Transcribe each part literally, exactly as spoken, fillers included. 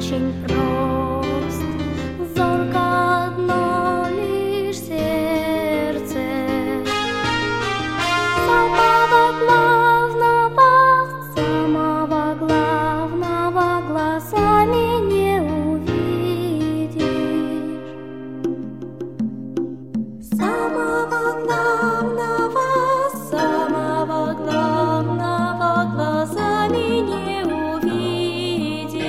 очень прост. Зорко одно лишь сердце самого главного, самого главного глазами не увидишь. Самого главного, самого главного глазами не увидишь.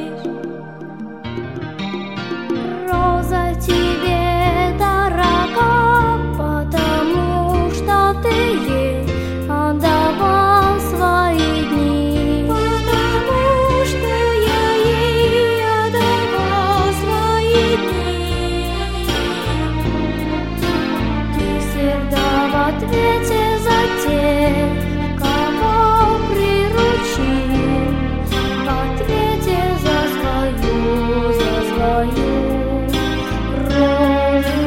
Роза тебе дорога, потому что ты ей отдавал свои дни. Потому что я ей отдавал свои дни. Ты всегда в ответе за тех, кого приручил, в ответе за свою, за свою розу.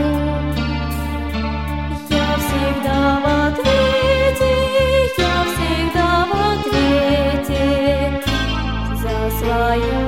Я всегда в ответе, я всегда в ответе за свою